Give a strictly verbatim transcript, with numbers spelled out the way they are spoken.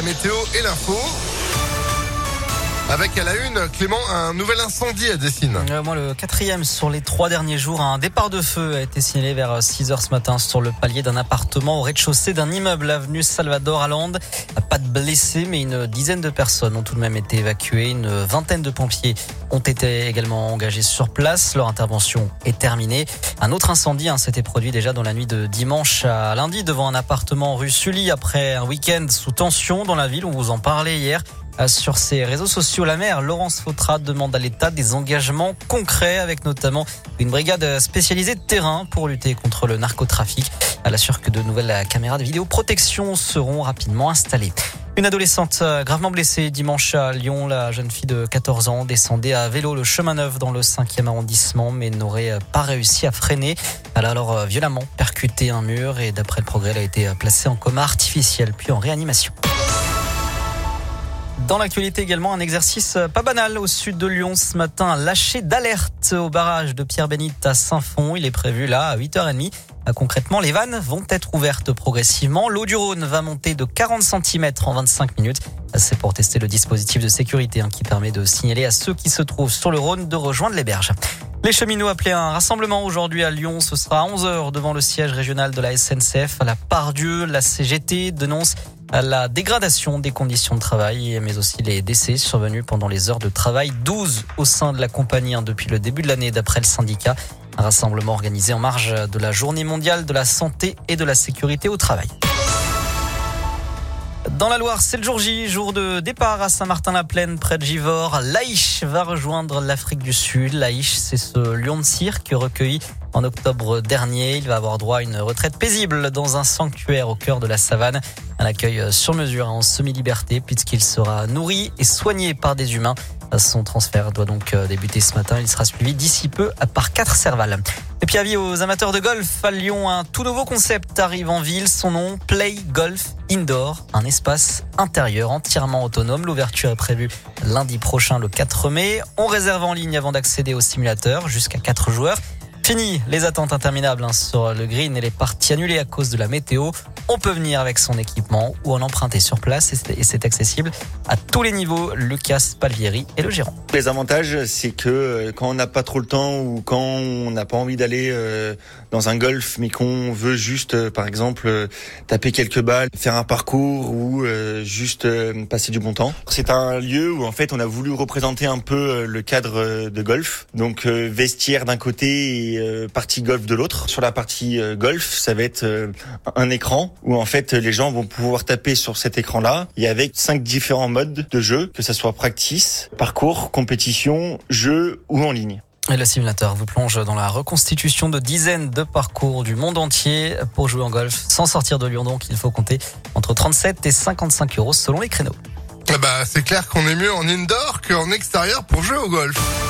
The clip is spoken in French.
la météo et l'info. Avec à la une, Clément, un nouvel incendie à Dessines. Euh, moi, le quatrième sur les trois derniers jours. Un départ de feu a été signalé vers six heures ce matin sur le palier d'un appartement au rez-de-chaussée d'un immeuble avenue Salvador Allende. Pas de blessés, mais une dizaine de personnes ont tout de même été évacuées. Une vingtaine de pompiers ont été également engagés sur place. Leur intervention est terminée. Un autre incendie hein, s'était produit déjà dans la nuit de dimanche à lundi devant un appartement rue Sully après un week-end sous tension dans la ville. On vous en parlait hier. Sur ses réseaux sociaux, la maire Laurence Fautra demande à l'État des engagements concrets avec notamment une brigade spécialisée de terrain pour lutter contre le narcotrafic. Elle assure que de nouvelles caméras de vidéoprotection seront rapidement installées. Une adolescente gravement blessée dimanche à Lyon. La jeune fille de quatorze ans descendait à vélo le chemin Neuf dans le cinquième arrondissement mais n'aurait pas réussi à freiner. Elle a alors violemment percuté un mur et d'après le progrès, elle a été placée en coma artificiel puis en réanimation. Dans l'actualité également, un exercice pas banal au sud de Lyon ce matin. Lâcher d'alerte au barrage de Pierre-Bénite à Saint-Fond. Il est prévu là à huit heures trente. Concrètement, les vannes vont être ouvertes progressivement. L'eau du Rhône va monter de quarante centimètres en vingt-cinq minutes. C'est pour tester le dispositif de sécurité hein, qui permet de signaler à ceux qui se trouvent sur le Rhône de rejoindre les berges. Les cheminots appelaient un rassemblement aujourd'hui à Lyon. Ce sera à onze heures devant le siège régional de la S N C F. À la Pardieu, la C G T dénonce la dégradation des conditions de travail, mais aussi les décès survenus pendant les heures de travail. douze au sein de la compagnie hein, depuis le début de l'année d'après le syndicat. Un rassemblement organisé en marge de la Journée mondiale de la santé et de la sécurité au travail. Dans la Loire, c'est le jour J, jour de départ à Saint-Martin-la-Plaine, près de Givors. Laïch va rejoindre l'Afrique du Sud. Laïch, c'est ce lion de cirque recueilli en octobre dernier. Il va avoir droit à une retraite paisible dans un sanctuaire au cœur de la savane. Un accueil sur mesure en semi-liberté puisqu'il sera nourri et soigné par des humains. Son transfert doit donc débuter ce matin. Il sera suivi d'ici peu par quatre cervales. Et puis avis aux amateurs de golf, à Lyon, un tout nouveau concept arrive en ville. Son nom, Play Golf Indoor, un espace intérieur entièrement autonome. L'ouverture est prévue lundi prochain, le quatre mai. On réserve en ligne avant d'accéder au simulateur, jusqu'à quatre joueurs. Fini les attentes interminables hein, sur le green et les parties annulées à cause de la météo. On peut venir avec son équipement ou en emprunter sur place et c'est, et c'est accessible à tous les niveaux. Lucas Spalvieri est le gérant. Les avantages, c'est que quand on n'a pas trop le temps ou quand on n'a pas envie d'aller dans un golf, mais qu'on veut juste, par exemple, taper quelques balles, faire un parcours ou juste passer du bon temps. C'est un lieu où en fait on a voulu représenter un peu le cadre de golf. Donc vestiaire d'un côté et partie golf de l'autre. Sur la partie golf, ça va être un écran où en fait les gens vont pouvoir taper sur cet écran-là et avec cinq différents modes de jeu, que ça soit practice, parcours, compétition, jeu ou en ligne. Et le simulateur vous plonge dans la reconstitution de dizaines de parcours du monde entier. Pour jouer en golf sans sortir de Lyon, donc il faut compter entre trente-sept et cinquante-cinq euros selon les créneaux. Ah bah, c'est clair qu'on est mieux en indoor qu'en extérieur pour jouer au golf.